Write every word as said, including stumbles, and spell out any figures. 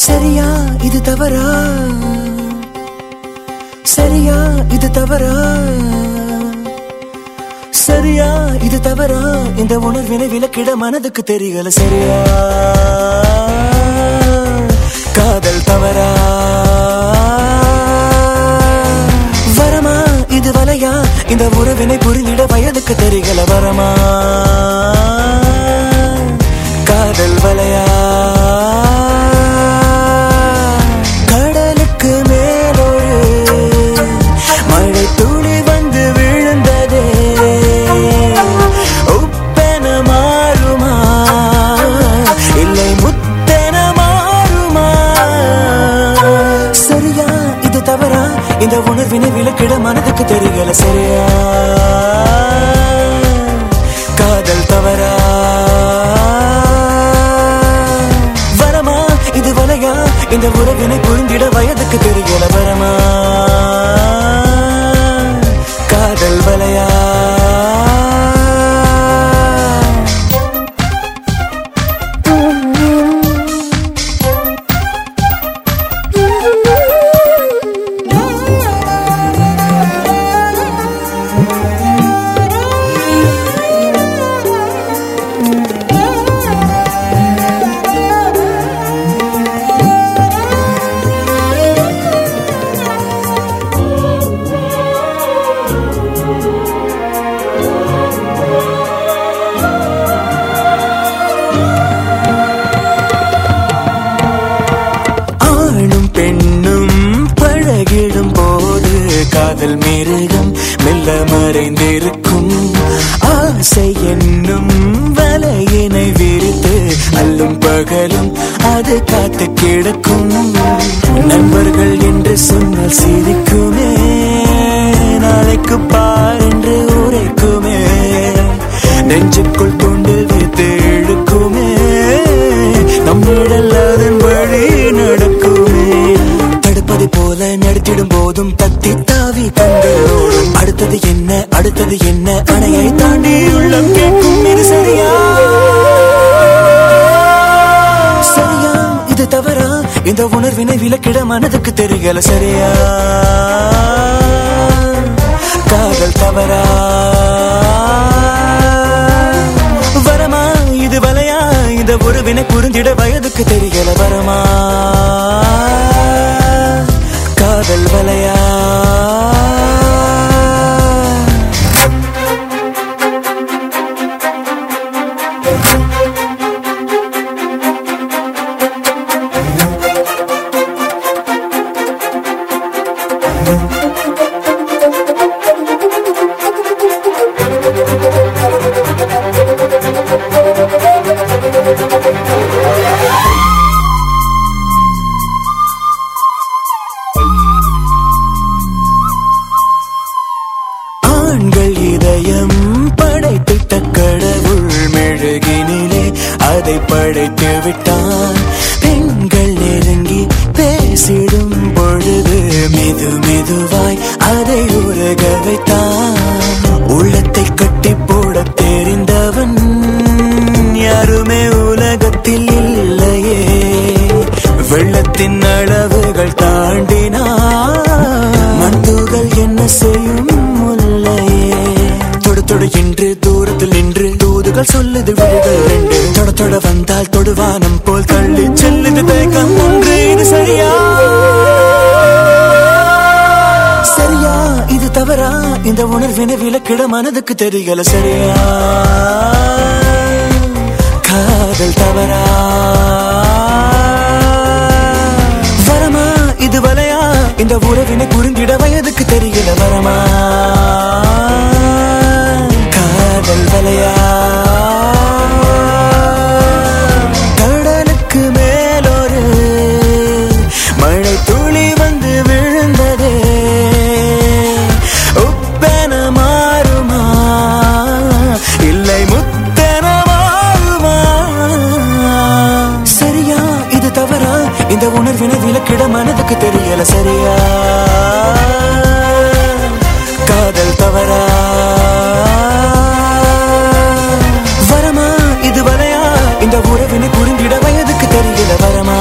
சரியா இது தவறா, சரியா இது தவறா, சரியா இது தவறா, இந்த உணர்வினை விலக்கிட மனதுக்கு தெரியல. சரியா காதல் தவறா, வரமா இது வலையா, இந்த உறவினை புரிந்திட வயதுக்கு தெரியல. வரமா காதல் வலையா, கடலுக்கு மேலொரு மழை துளி வந்து விழுந்ததே, உப்பென மாறுமா இல்லை முத்தென மாறுமா? சரியா இது தவறா, இந்த உணர்வினை விலக்கிட மனதுக்கு தெரியல. சரியா காதல் தவறா, வரமா இது வலையா, இந்த உறவினை புரிந்திட வயதுக்கு தெரியல. வரமா காதல் வலையா, காதல் மிருகம் மெல்ல மறைந்திருக்கும், ஆசை என்னும் வலையினை விரித்து அல்லும் பகலும் அது காத்து கிடக்கும். நண்பர்கள் என்று சொன்னால் சிரிக்குமே, நாளைக்கு பார் என்று உரைக்குமே, நெஞ்சுக்குள் கொண்டு வைத்து இழுக்குமே, நம்மிடல் அதன் வழி நடக்குமே. தடுப்பதை போல நடத்திடும் போதும் தத்தி தாவி கண்களோடும், அடுத்தது என்ன அடுத்தது என்ன அணையை தாண்டி உள்ளம் கேட்கும். இது சரியா, சரியா இது தவறா, இந்த உணர்வினை விலக்கிட மனதுக்கு தெரியல. சரியா காதல் தவறா, வரமா இது வலையா, இந்த உறவினை புரிந்திட வயதுக்கு தெரியல. வரமா காதல் வலையா, ஆண்கள் இதயம் படைத்திட்ட கடவுள் மெழுகினிலே அதை படைத்து விட்டான். பெண்கள் நெருங்கி பேசிடும் பொழுது மெது மெதுவாய் அதை உருக வைத்தான். உள்ளத்தை கட்டி போட தெரிந்தவன் யாருமே உலகத்தில் இல்லையே, வெள்ளத்தின் அளவுகள் தாண்டினான் மண்துகள் என்ன செய்யும் முல்லையே. தொடு தொடு என்று தூரத்தில் நின்று தூதுகள் சொல்லுது விழிகள் ரெண்டு, தொட தொட வந்தால் தொடுவானம் போல் தள்ளி செல்லுது தேக்கம் ஒன்று. இது சரியா, சரியா இது தவறா, இந்த உணர்வினை விலக்கிட மனதுக்கு தெரியல. சரியா காதல் தவறா, வரமா இது வலையா, இந்த உறவினை புரிந்திட வயதுக்கு தெரியல. வரமா காதல் வலையா, கடலுக்கு மேலொரு மழை துளி வந்து விழுந்ததே, உப்பென மாறுமா இல்லை முத்தென மாறுமா? சரியா இது தவறா, இந்த உணர்வினை விலக்கிட மனதுக்கு தெரியல. சரியா காதல் தவறா, வரமா இது வலையா, இந்த உறவினை புரிந்திட வயதுக்கு தெரியல. வரமா